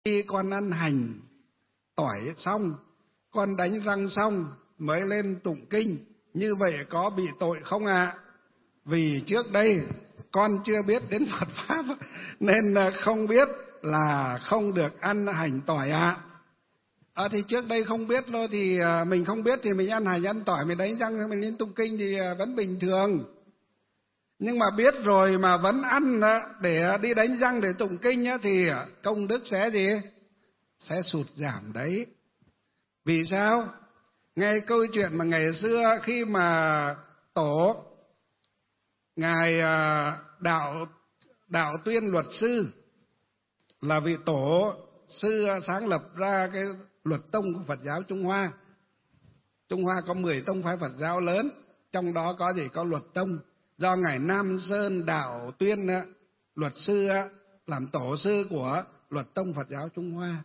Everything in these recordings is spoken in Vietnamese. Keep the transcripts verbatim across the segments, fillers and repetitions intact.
Khi con ăn hành tỏi xong, con đánh răng xong mới lên tụng kinh, như vậy có bị tội không ạ? À? Vì trước đây con chưa biết đến Phật Pháp nên không biết là không được ăn hành tỏi ạ. À. À, thì trước đây không biết thôi, thì mình không biết thì mình ăn hành ăn tỏi, mình đánh răng mình lên tụng kinh thì vẫn bình thường. Nhưng mà biết rồi mà vẫn ăn để đi đánh răng để tụng kinh thì công đức sẽ gì? Sẽ sụt giảm đấy. Vì sao? Nghe câu chuyện mà ngày xưa khi mà tổ ngài đạo đạo Tuyên Luật Sư là vị tổ sư sáng lập ra cái luật tông của Phật giáo Trung Hoa. Trung Hoa có mười tông phái Phật giáo lớn, trong đó có gì? Có luật tông. Do ngài Nam Sơn Đạo Tuyên Luật Sư làm tổ sư của luật tông Phật giáo Trung Hoa.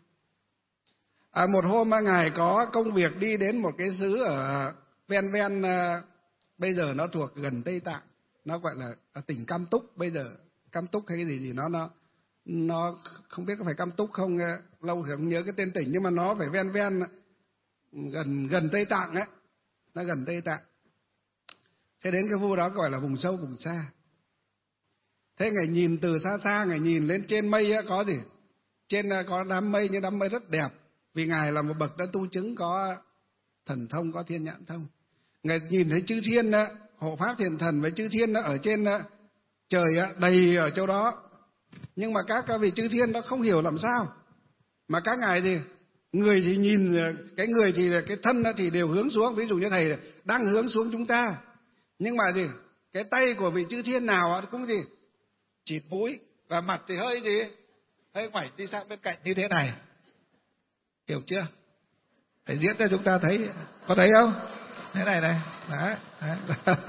À, một hôm ngài có công việc đi đến một cái xứ ở ven ven, bây giờ nó thuộc gần Tây Tạng, nó gọi là tỉnh Cam Túc. Bây giờ Cam Túc hay cái gì gì nó nó nó không biết có phải Cam Túc không, lâu thì không nhớ cái tên tỉnh, nhưng mà nó phải ven ven gần gần Tây Tạng ấy, nó gần Tây Tạng. Thế đến cái khu đó gọi là vùng sâu vùng xa. Thế ngài nhìn từ xa xa, ngài nhìn lên trên mây ấy, có gì? Trên có đám mây, nhưng đám mây rất đẹp. Vì ngài là một bậc đã tu chứng có thần thông, có thiên nhãn thông. Ngài nhìn thấy chư thiên đó, hộ pháp thiện thần với chư thiên đó ở trên đó, trời đầy ở chỗ đó. Nhưng mà các vị chư thiên đó không hiểu làm sao mà các ngài gì, người thì nhìn cái người thì cái thân đó thì đều hướng xuống. Ví dụ như thầy đang hướng xuống chúng ta, nhưng mà gì, cái tay của vị chư thiên nào cũng gì chịt mũi, và mặt thì hơi gì hơi ngoảnh đi sang bên cạnh như thế này. Hiểu chưa? Thầy diễn cho chúng ta thấy, có thấy không? Thế này này, đấy, đấy.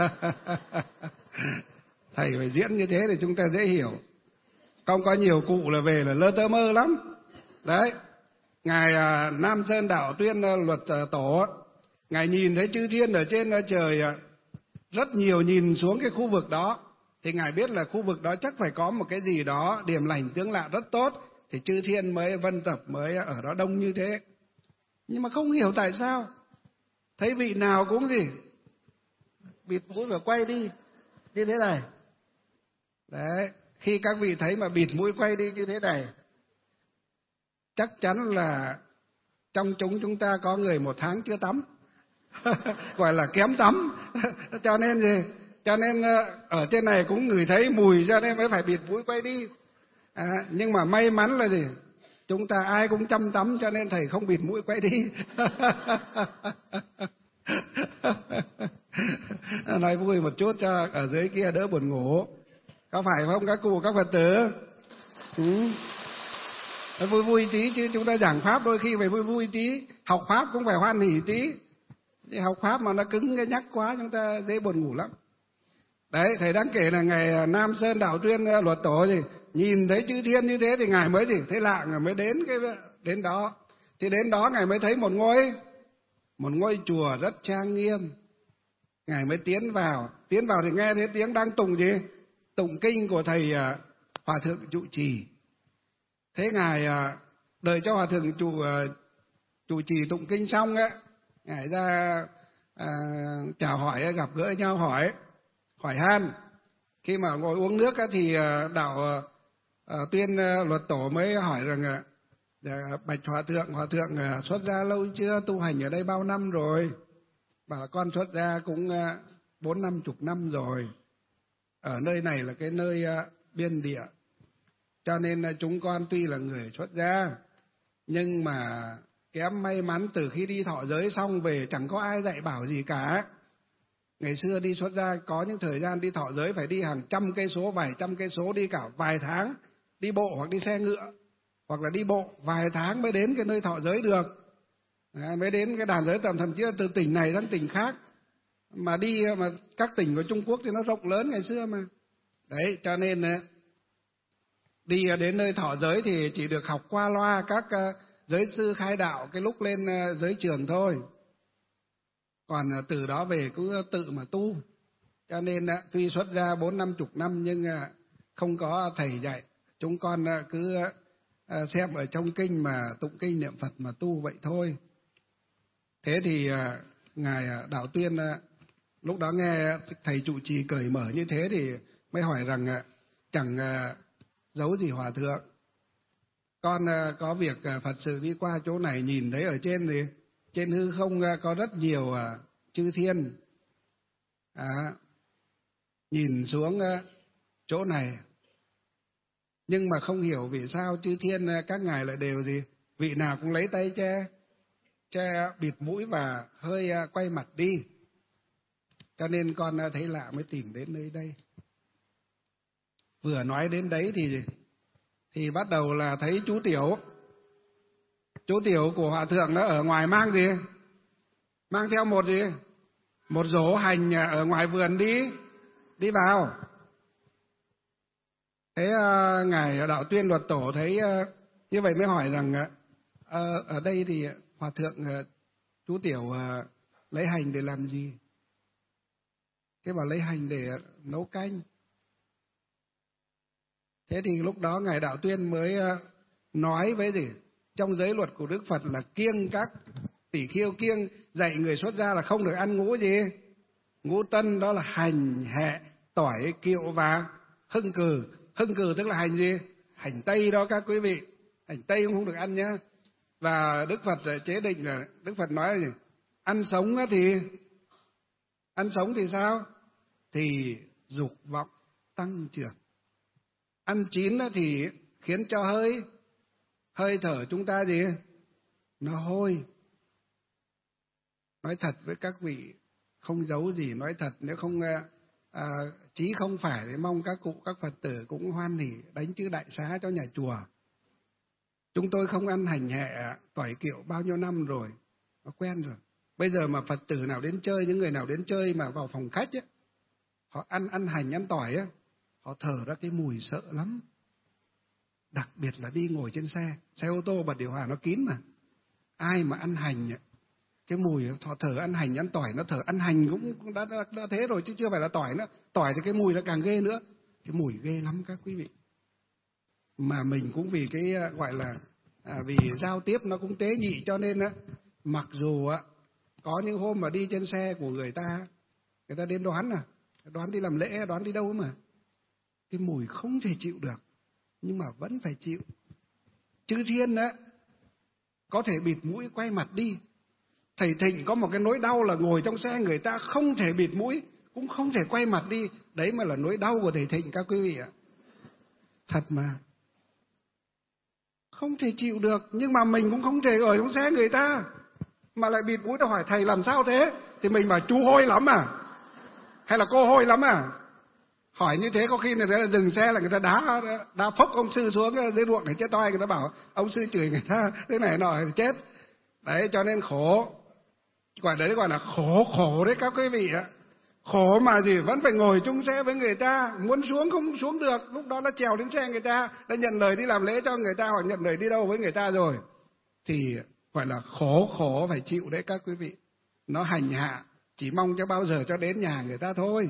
Thầy phải diễn như thế để chúng ta dễ hiểu. Không có nhiều cụ là về là lơ tơ mơ lắm. Đấy, ngài Nam Sơn Đạo Tuyên Luật Tổ, ngài nhìn thấy chư thiên ở trên trời rất nhiều, nhìn xuống cái khu vực đó thì ngài biết là khu vực đó chắc phải có một cái gì đó điềm lành tướng lạ rất tốt, thì chư thiên mới vân tập mới ở đó đông như thế. Nhưng mà không hiểu tại sao thấy vị nào cũng gì bịt mũi và quay đi như thế này. Đấy, khi các vị thấy mà bịt mũi quay đi như thế này, chắc chắn là trong chúng chúng ta có người một tháng chưa tắm. Gọi là kém tắm. Cho nên gì? Cho nên ở trên này cũng ngửi thấy mùi, cho nên mới phải bịt mũi quay đi. À, nhưng mà may mắn là gì? Chúng ta ai cũng chăm tắm, cho nên thầy không bịt mũi quay đi. Nói vui một chút cho ở dưới kia đỡ buồn ngủ. Có phải không các cụ, các Phật tử? Ừ. Vui vui tí chứ, chúng ta giảng Pháp đôi khi phải vui vui tí. Học Pháp cũng phải hoan hỉ tí. Thì học Pháp mà nó cứng nhắc quá chúng ta dễ buồn ngủ lắm. Đấy, thầy đang kể là ngày Nam Sơn Đạo Tuyên Luật Tổ gì, nhìn thấy chư thiên như thế thì ngài mới gì thấy lạ, ngài mới đến cái đến đó. Thì đến đó ngài mới thấy một ngôi một ngôi chùa rất trang nghiêm. Ngài mới tiến vào, tiến vào thì nghe thấy tiếng đang tụng gì? Tụng kinh của thầy uh, Hòa thượng trụ trì. Thế ngài uh, đợi cho Hòa thượng trụ uh, trụ trì tụng kinh xong ấy, ngài ra uh, chào hỏi, gặp gỡ nhau hỏi hỏi han. Khi mà ngồi uống nước ấy, thì uh, đạo uh, Tuyên uh, Luật Tổ mới hỏi rằng uh, bạch Hòa thượng, Hòa thượng uh, xuất gia lâu chưa, tu hành ở đây bao năm rồi? Bảo con xuất gia cũng bốn năm chục năm rồi. Ở nơi này là cái nơi uh, biên địa, cho nên uh, chúng con tuy là người xuất gia, nhưng mà kém may mắn, từ khi đi thọ giới xong về chẳng có ai dạy bảo gì cả. Ngày xưa đi xuất gia có những thời gian đi thọ giới phải đi hàng trăm cây số, vài trăm cây số, đi cả vài tháng, đi bộ hoặc đi xe ngựa, hoặc là đi bộ vài tháng mới đến cái nơi thọ giới được. À, mới đến cái đàn giới tầm, thậm chí là từ tỉnh này sang tỉnh khác. Mà đi mà các tỉnh của Trung Quốc thì nó rộng lớn ngày xưa mà. Đấy, cho nên đi đến nơi thọ giới thì chỉ được học qua loa các giới sư khai đạo cái lúc lên giới trường thôi. Còn từ đó về cứ tự mà tu. Cho nên tuy xuất gia bốn năm chục năm nhưng không có thầy dạy. Chúng con cứ à, xem ở trong kinh mà tụng kinh niệm Phật mà tu vậy thôi. Thế thì à, ngài Đạo Tuyên à, lúc đó nghe thầy trụ trì cởi mở như thế thì mới hỏi rằng à, chẳng à, giấu gì hòa thượng, con à, có việc à, Phật sự đi qua chỗ này, nhìn thấy ở trên thì trên hư không à, có rất nhiều à, chư thiên, à, nhìn xuống à, chỗ này, nhưng mà không hiểu vì sao chư thiên à, các ngài lại đều gì, vị nào cũng lấy tay che che bịt mũi và hơi à, quay mặt đi, cho nên con à, thấy lạ mới tìm đến nơi đây. Vừa nói đến đấy thì thì bắt đầu là thấy chú Tiểu, chú Tiểu của hòa thượng đó ở ngoài mang gì, mang theo một gì, một rổ hành ở ngoài vườn đi đi vào. Thế uh, ngài Đạo Tuyên Luật Tổ thấy uh, như vậy mới hỏi rằng uh, ở đây thì hòa thượng uh, chú Tiểu uh, lấy hành để làm gì? Thế bảo lấy hành để nấu canh. Thế thì lúc đó ngài Đạo Tuyên mới uh, nói với gì, trong giới luật của Đức Phật là kiêng các tỷ khiêu, kiêng dạy người xuất gia là không được ăn ngũ gì, ngũ tân, đó là hành, hẹ, tỏi, kiệu và hưng cừ. Hưng cừ tức là hành gì, hành tây đó các quý vị, hành tây cũng không được ăn nhá. Và Đức Phật chế định là, Đức Phật nói là gì, ăn sống thì ăn sống thì sao, thì dục vọng tăng trưởng. Ăn chín thì khiến cho hơi hơi thở chúng ta gì, nó hôi. Nói thật với các vị, không giấu gì, nói thật, nếu không à, chí không phải thì mong các cụ các Phật tử cũng hoan hỉ đánh chữ đại xá cho nhà chùa. Chúng tôi không ăn hành hẹ tỏi kiệu bao nhiêu năm rồi, nó quen rồi. Bây giờ mà Phật tử nào đến chơi, những người nào đến chơi mà vào phòng khách ấy, họ ăn ăn hành ăn tỏi ấy, họ thở ra cái mùi sợ lắm. Đặc biệt là đi ngồi trên xe, xe ô tô bật điều hòa nó kín mà. Ai mà ăn hành, cái mùi họ thở ăn hành ăn tỏi, nó thở ăn hành cũng đã, đã, đã thế rồi chứ chưa phải là tỏi nữa. Tỏi thì cái mùi nó càng ghê nữa. Cái mùi ghê lắm các quý vị. Mà mình cũng vì cái gọi là à, vì giao tiếp nó cũng tế nhị, cho nên á, mặc dù á có những hôm mà đi trên xe của người ta, người ta đến đoán à, đoán đi làm lễ, đoán đi đâu mà, cái mùi không thể chịu được, nhưng mà vẫn phải chịu. Chư thiên á có thể bịt mũi quay mặt đi. Thầy Thịnh có một cái nỗi đau là ngồi trong xe người ta không thể bịt mũi, cũng không thể quay mặt đi. Đấy mà là nỗi đau của thầy Thịnh các quý vị ạ. Thật mà. Không thể chịu được, nhưng mà mình cũng không thể ở trong xe người ta mà lại bịt mũi. Nó hỏi thầy làm sao thế? Thì mình bảo chú hôi lắm à? Hay là cô hôi lắm à? Hỏi như thế có khi người ta dừng xe là người ta đá đá phốc ông sư xuống dưới ruộng để chết toi. Người ta bảo ông sư chửi người ta thế này nọ thì chết. Đấy, cho nên khổ. Quả đấy gọi là khổ khổ đấy các quý vị ạ. Khổ mà gì, vẫn phải ngồi chung xe với người ta, muốn xuống không xuống được. Lúc đó nó trèo đến xe người ta, đã nhận lời đi làm lễ cho người ta, hoặc nhận lời đi đâu với người ta rồi, thì gọi là khổ khổ phải chịu đấy các quý vị. Nó hành hạ, chỉ mong cho bao giờ cho đến nhà người ta thôi.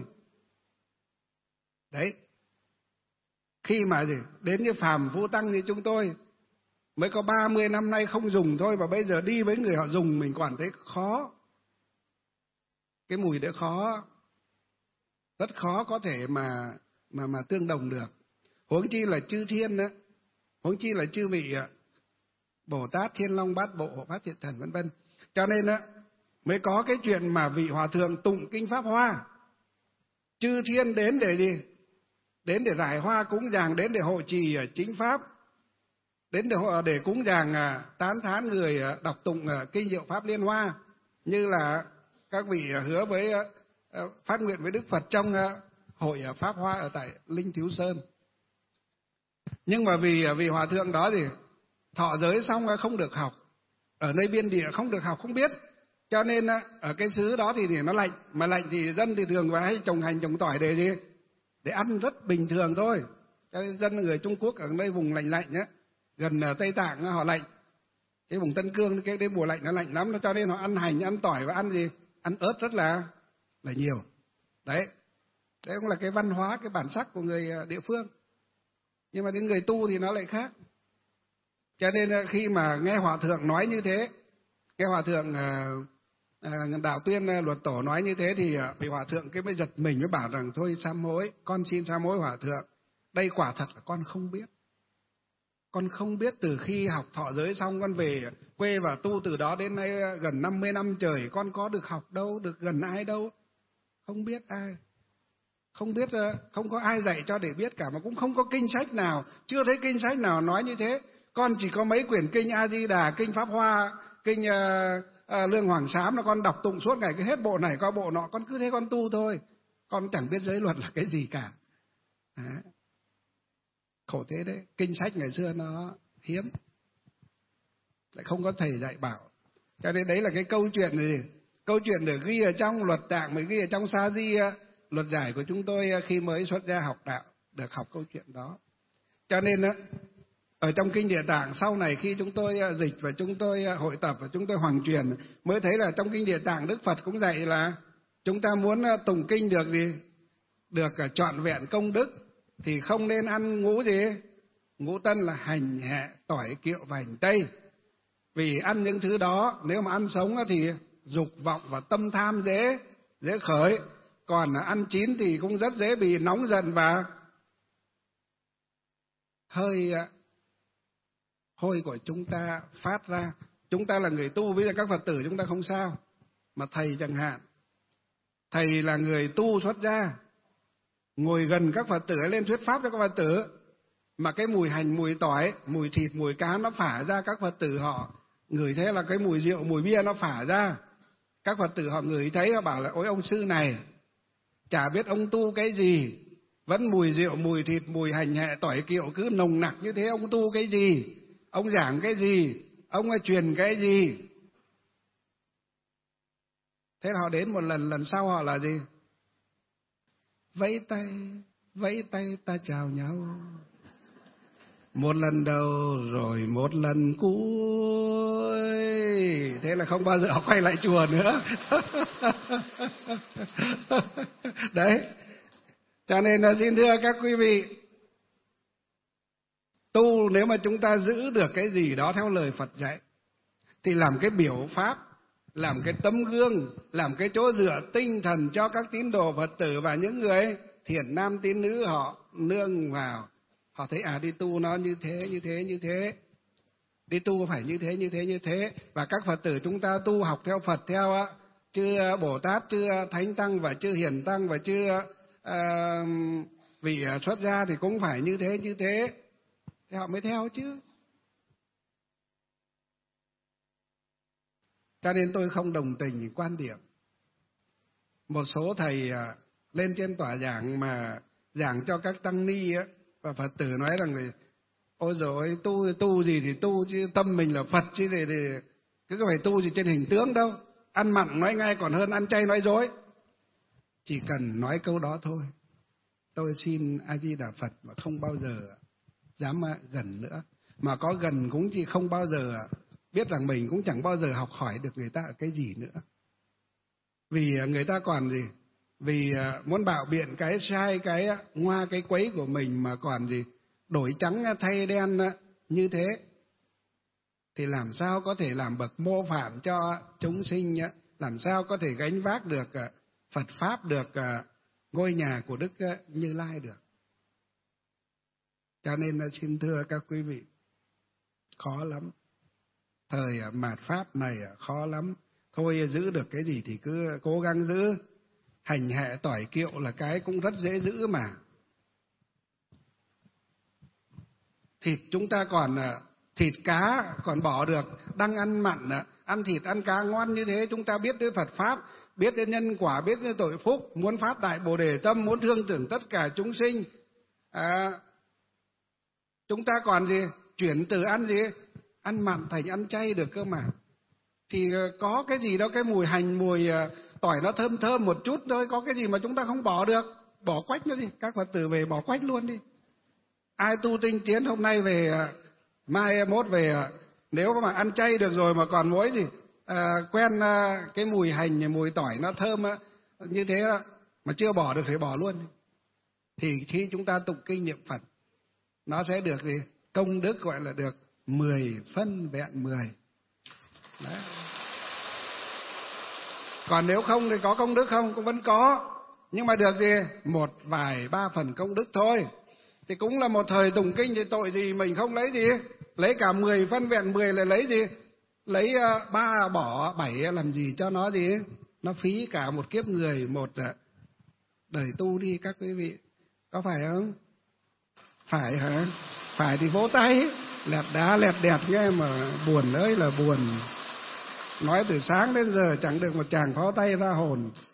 Đấy. Khi mà gì, đến như phàm phu tăng như chúng tôi, mới có ba mươi năm nay không dùng thôi, và bây giờ đi với người họ dùng mình còn thấy khó. Cái mùi đấy khó, rất khó có thể mà mà mà tương đồng được. Huống chi là chư thiên đó, huống chi là chư vị Bồ Tát, Thiên Long, Bát Bộ, Hộ Pháp Thiện Thần vân vân. Cho nên á mới có cái chuyện mà vị hòa thượng tụng kinh Pháp Hoa, chư thiên đến để gì? Đến để giải hoa cúng dường, đến để hộ trì chính pháp, đến để để cúng dường tán thán người đọc tụng kinh Diệu Pháp Liên Hoa, như là các vị hứa với phát nguyện với Đức Phật trong hội Pháp Hoa ở tại Linh Thiếu Sơn. Nhưng mà vì vì hòa thượng đó thì thọ giới xong không được học, ở nơi biên địa không được học, không biết, cho nên ở cái xứ đó thì, thì nó lạnh, mà lạnh thì dân thì thường hay trồng hành trồng tỏi để gì? Để ăn rất bình thường thôi. Cái dân người Trung Quốc ở nơi vùng lạnh lạnh nhé, gần Tây Tạng họ lạnh, cái vùng Tân Cương cái đến mùa lạnh nó lạnh lắm, cho nên họ ăn hành, ăn tỏi và ăn gì? Ăn ớt rất là là nhiều. Đấy, đấy cũng là cái văn hóa, cái bản sắc của người địa phương. Nhưng mà đến người tu thì nó lại khác. Cho nên khi mà nghe hòa thượng nói như thế, nghe hòa thượng Đạo Tuyên Luật Tổ nói như thế thì vị hòa thượng cái mới giật mình, mới bảo rằng thôi sám hối, con xin sám hối hòa thượng. Đây quả thật là con không biết. Con không biết, từ khi học thọ giới xong con về quê và tu từ đó đến nay gần năm mươi năm trời, con có được học đâu, được gần ai đâu. Không biết ai. Không biết, không có ai dạy cho để biết cả, mà cũng không có kinh sách nào, chưa thấy kinh sách nào nói như thế. Con chỉ có mấy quyển kinh A Di Đà, kinh Pháp Hoa, kinh uh, uh, Lương Hoàng Sám là con đọc tụng suốt ngày, cái hết bộ này qua bộ nọ, con cứ thế con tu thôi. Con chẳng biết giới luật là cái gì cả. Đấy. Khổ thế đấy, kinh sách ngày xưa nó hiếm, lại không có thầy dạy bảo. Cho nên đấy là cái câu chuyện này, câu chuyện được ghi ở trong luật tạng, mới ghi ở trong Sa Di luật giải của chúng tôi khi mới xuất gia học đạo, được học câu chuyện đó. Cho nên ở trong kinh Địa Tạng sau này khi chúng tôi dịch và chúng tôi hội tập và chúng tôi hoàng truyền, mới thấy là trong kinh Địa Tạng Đức Phật cũng dạy là chúng ta muốn tụng kinh được gì, được trọn vẹn công đức thì không nên ăn ngũ gì, ngũ tân là hành, hẹ, tỏi, kiệu và hành tây. Vì ăn những thứ đó, nếu mà ăn sống thì dục vọng và tâm tham dễ dễ khởi, còn ăn chín thì cũng rất dễ bị nóng giận và hơi hôi của chúng ta phát ra. Chúng ta là người tu, bây giờ các Phật tử chúng ta không sao, mà thầy chẳng hạn, thầy là người tu xuất gia, ngồi gần các Phật tử lên thuyết pháp cho các Phật tử, mà cái mùi hành, mùi tỏi, mùi thịt, mùi cá nó phả ra, các Phật tử họ ngửi thế là cái mùi rượu, mùi bia nó phả ra. Các Phật tử họ ngửi thấy, họ bảo là ôi ông sư này chả biết ông tu cái gì, vẫn mùi rượu, mùi thịt, mùi hành hẹ tỏi kiệu cứ nồng nặc như thế, ông tu cái gì, ông giảng cái gì, ông truyền cái gì. Thế họ đến một lần, lần sau họ là gì? Vẫy tay, vẫy tay ta chào nhau. Một lần đầu rồi một lần cuối. Thế là không bao giờ họ quay lại chùa nữa. Đấy. Cho nên là xin thưa các quý vị, tu nếu mà chúng ta giữ được cái gì đó theo lời Phật dạy, thì làm cái biểu pháp, làm cái tấm gương, làm cái chỗ dựa tinh thần cho các tín đồ Phật tử và những người thiện nam tín nữ họ nương vào. Họ thấy à đi tu nó như thế, như thế, như thế. Đi tu phải như thế, như thế, như thế. Và các Phật tử chúng ta tu học theo Phật, theo chư Bồ Tát, chư Thánh Tăng và chư Hiền Tăng và chư uh, vị xuất gia thì cũng phải như thế, như thế. Thì họ mới theo chứ. Cho nên tôi không đồng tình quan điểm một số thầy lên trên tòa giảng mà giảng cho các tăng ni á, và Phật tử nói rằng là ôi rồi tu tu gì thì tu chứ tâm mình là Phật chứ thì, thì cứ phải tu gì trên hình tướng đâu, ăn mặn nói ngay còn hơn ăn chay nói dối. Chỉ cần nói câu đó thôi, tôi xin A Di Đà Phật mà không bao giờ dám gần nữa, mà có gần cũng chỉ không bao giờ biết rằng mình cũng chẳng bao giờ học hỏi được người ta ở cái gì nữa. Vì người ta còn gì, vì muốn bạo biện cái sai, cái ngoa, cái quấy của mình mà còn gì đổi trắng thay đen như thế, thì làm sao có thể làm bậc mô phạm cho chúng sinh, làm sao có thể gánh vác được Phật Pháp, được ngôi nhà của Đức Như Lai được. Cho nên xin thưa các quý vị, khó lắm. Thời mạt Pháp này khó lắm. Thôi giữ được cái gì thì cứ cố gắng giữ. Hành hẹ tỏi kiệu là cái cũng rất dễ giữ mà. Thịt chúng ta còn, thịt cá còn bỏ được, đang ăn mặn, ăn thịt ăn cá ngon như thế, chúng ta biết đến Phật Pháp, biết đến nhân quả, biết đến tội phúc, muốn phát đại Bồ Đề tâm, muốn thương tưởng tất cả chúng sinh. À, chúng ta còn gì? Chuyển từ ăn gì? Ăn mặn thành ăn chay được cơ mà. Thì có cái gì đó, cái mùi hành, mùi tỏi nó thơm thơm một chút thôi, có cái gì mà chúng ta không bỏ được. Bỏ quách nữa đi, các Phật tử về bỏ quách luôn đi. Ai tu tinh tiến hôm nay về, mai mốt về, nếu mà ăn chay được rồi mà còn mỗi gì à, quen à, cái mùi hành, mùi tỏi nó thơm á, như thế á, mà chưa bỏ được thì bỏ luôn. Thì khi chúng ta tụng kinh niệm Phật, nó sẽ được gì? Công đức, gọi là được mười phân vẹn mười. Đấy. Còn nếu không thì có công đức không? Cũng vẫn có. Nhưng mà được gì? Một vài ba phần công đức thôi. Thì cũng là một thời tụng kinh thì tội gì mình không lấy gì? Lấy cả mười phân vẹn mười là lấy gì? Lấy uh, ba bỏ bảy làm gì cho nó gì? Nó phí cả một kiếp người, một uh, đời tu đi các quý vị. Có phải không? Phải hả? Phải thì vỗ tay. Lẹt đá lẹt đẹp nghe mà buồn ơi là buồn. Nói từ sáng đến giờ chẳng được một chàng pháo tay ra hồn.